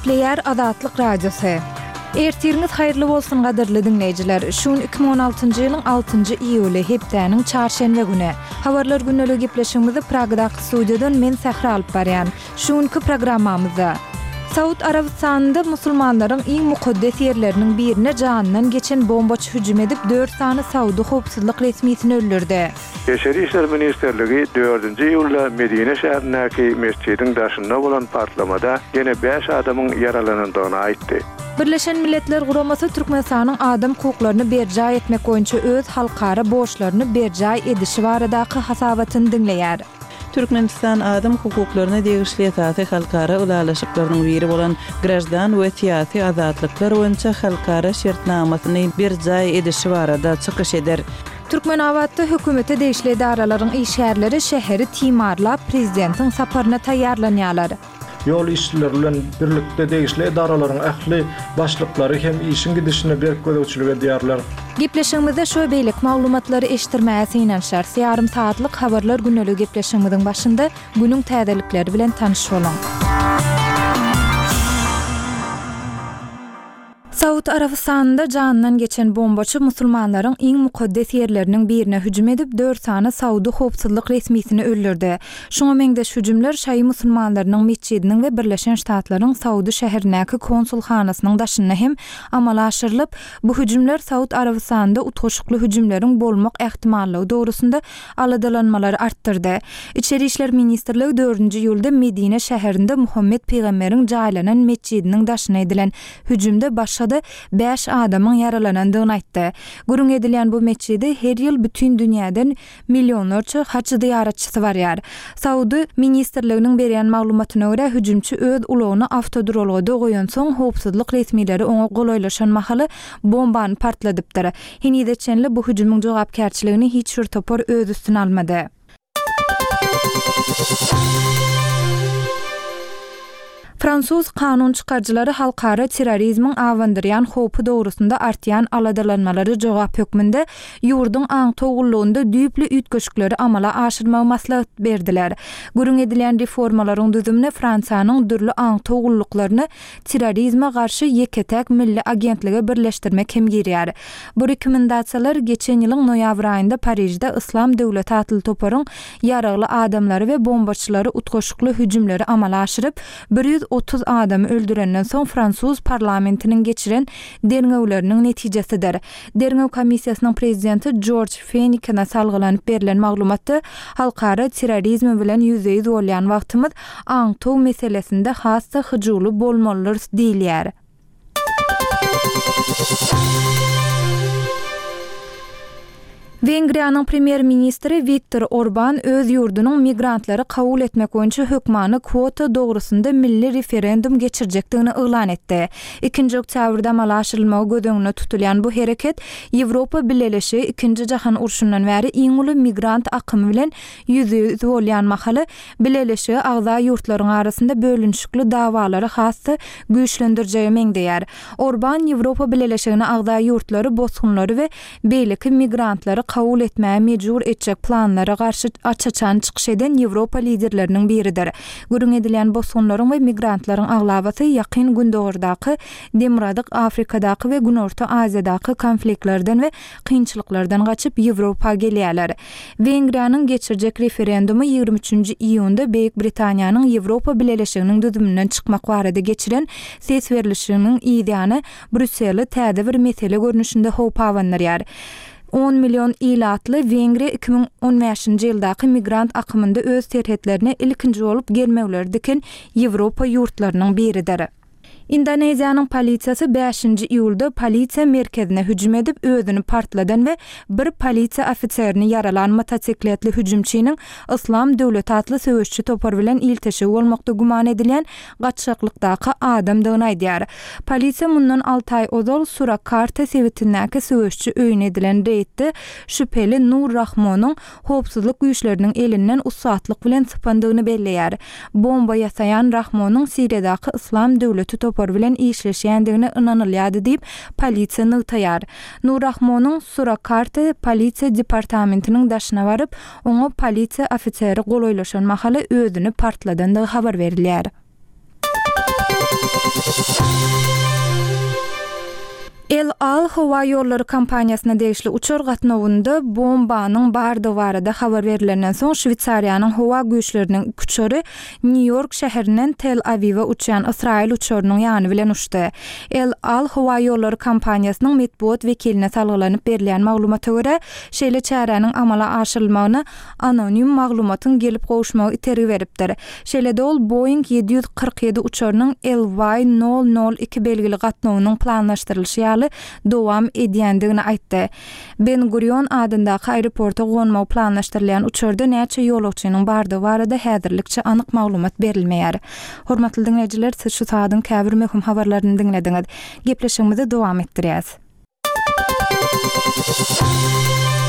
Nükleer Azatlyk Radiosu. Ertiriniz hayırlı bolsun gaderli dinleyijiler. Şun 2016-njy ýylyň 6-njy iýuly hepdäniň çarşembe güni. Habarlar günnälik gepleşigimizi Pragdaky studiýadan men Sahra alyp barýan. Şunky programmamyzda Saud Arabistanynda musulmanlaryň iň mukaddes ýerleriniň birine janyndan geçen bombaçy hüjüm edip 4 sany Saudy howpsuzlyk resmiýetini öldürdi. Eşeri İşler Ministerligi 4-nji ýylda Medine şäherindäki mescidiň daşynda bolan partlamada gene 5 adamyň yaralanandygyny aýtdy. Birleşen Milletler Guramasy Türkmenistanyň adam hukuklaryny berja etmek boýunça öz halkara borçlaryny berja edişi baradaky hasabatyny dinleýär. Türkmenistan adam hukuklaryna degişli taty halkara ulalaşyklarynyň biri bolan grajdan we tiýasy azatlyklar boýunça halkara şertnamasyny berja edişi barada çykyş eder. Türkmen awatda hökümete degişli idaralaryň işgärleri şäheri timarlap prezidentiň saparyna taýýarlanýarlar. Yol işçiler bilen birlikde degişli idaraların ähli başlyklary hem işin gidişine berk gözegçilik edýärler. Gepleşigimizde şu beýlik maglumatlary eşitdirmäsi inanşar. Yarım saatlyk habarlar günnälik gepleşigimiziň başynda günüň täzelikleri bilen tanyş bolan. Saud Arabistanynda janyndan geçen bombaçy musulmanlaryň iň mukaddes ýerleriniň birine hüjüm edip 4 sany Saudy howpsuzlyk resmiýetini öldürdi. Şoňa meňdeş hüjümler şaý musulmanlarynyň mescidiniň we Birleşen Ştatlaryň Saudy şäherindäki konsulhanasynyň daşyna hem amala aşyrylyp, bu hüjümler Saud Arabistanynda utgaşykly hüjümleriň bolmak ähtimallygy dogrusynda aladalanmalary artdyrdy. İçeri işler ministrligi 4-nji ýylda Medine şäherinde Muhammed Peýgamberiň jaýlanan mescidiniň daşyna edilen hüjümde başga 5 adamyň yaralanandygyny aýtdy. Gurun edilen bu mescidi her ýyl bütün dünýäden millionlarça haç ziyaretçisi barýar. Saudy ministrliginiň berýän maglumatyna görä hüjümçi öz ulagyny awtodrolga goýan soň howpsuzlyk resmiýetleri oňa golaylaşan mahaly bombany partladypdyr. Hini deçenli bu hüjümüň jogapkärçiligini hiç bir topar öz üstüne almady. Fransuz kanun çıkarjylary halkara terrorizmiň awandyrýan howpy dogrusynda artýan aladalanmalary jogap hökmünde ýurduň aň togulluğunda düýpli ütgeşikleri amala aşyrmagy maslahat berdiler. Gurun edilen reformalaryň düzümine Fransanyň dürli aň togulluklaryny terrorizme garşy ýeketek milli agentlige birleşdirmek hem girýär. Bu rekomendasiýalar geçen ýylyň noýabr aýynda Parijde Islam Döwleti atly toparyň ýaragly adamlary we bombaçylary utgaşykly hüjümleri amala aşyryp 130 adamy öldürenden soň Fransuz parlamentiniň geçiren derňewleriniň netijesidir. Derňew komissiýasynyň prezidenti George Fenikine salgylanyp berilen maglumatda halkara terrorizm bilen ýüzeye bolýan wagtymyz aňtow meselesinde hassa hyjyly bolmalydyr diýilýär. Wengriýanyň premier ministri Viktor Orban öz ýurdunyň migrantlary kabul etmek boýunça hökmany kwota dogrusynda milli referendum geçirjekdigini elan etdi. 2-nji oktýabrda amala aşyrylmagy gödöňüne tutulýan bu hereket Ýewropa Birleşigi 2-nji jahan urşundan bäri iň uly migrant akymy bilen ýüzeye bolýan mahaly Birleşigi agza ýurtlaryň arasynda bölünşikli dawalary hasy güýçlendirjegi meňdeýär. Orban Ýewropa Birleşigine agza ýurtlary, bosgunlary we beýleki migrantlary kabul etmäge mejbur etjek planlara garşy açaçan çykyş eden Ýewropa liderleriniň biridir. Gurun edilen bosgunlaryň we migrantlaryň aglabaty ýakyn gündogurdaky, demiradyk Afrikadaky we Günorta Aziýadaky konfliktlerden we kynçylyklardan gaçyp Ýewropa gelýärler. Wengriýanyň geçirjek referendumy 23-nji iýunda Beýik Britaniýanyň Ýewropa Birleşiginiň düzümünden çykmak barada geçiren ses berilişiniň ideýany Brüsseli täze bir mesele görnüşinde howp awandyrýar. 10 milyon ilatly Wengriýa 2015-nji ýyldaky migrant akymynda öz serhetlerine ilkinji bolup gelmegler diken Ýewropa ýurtlarynyň biridir. Indoneziýanyň polisiýasy 5-nji iýulda polisiýa merkezine hüjüm edip özüni partladan we bir polisiýa ofitserini yaralan motosikletli hüjümçiniň Islam Döwleti atly söwüşçi topar bilen ilteşik bolmakda guman edilen gaçşaklykdaky adamdygyny aýdýar. Polisiýa mundan 6 ay ozal Surakarta sewitindäki söwüşçi öýüne edilen reýtde şüpheli Nur Rahmonyň howpsuzlyk güýçleriniň elinden usatlyk bilen sypandygyny belleýär. Bomba ýasayan Rahmonyň Siriýadaky Islam Döwleti topar bilen işleşýändigine inanylýady diýip polisiýa nygtaýar. Nur Rahmonyň Surakarta polisiýa departamentiniň daşyna baryp, oňa polisiýa ofiseri golaylaşan mahaly özüni partladandygy habar berilýär. El Al Hava Yolları kampaniýasyna degişli uçar gatnawynda bombanyň bardy barada habar berilenden soň Şwitsariýanyň hawa güýçleriniň uçary New York şäherinden Tel Aviw'a uçan Israil uçarynyň ýany bilen uçdy. El Al Hava Yolları kampaniýasynyň medpuat wekiline salgylanyp berilýän maglumata görä, şeýle çäräniň amala aşyrylmagyny anonim maglumatyň gelip gowuşmagy itergi beripdir. Şeýle de ol Boeing 747 uçarynyň LY002 belgili gatnawynyň planlaşdyrylýy dowam edýändigini aýtdy. Ben Gurion adyndaky aeroporta gonmagy planlaşdyrylýan uçarda näçe ýolagçynyň bardy barada häzirlikçe anyk maglumat berilmeýär. Hormatly dinleýijiler, siz şu saýdyň käbir möhüm habarlaryny dinlediňiz. Gepleşigimizi dowam etdirýäs.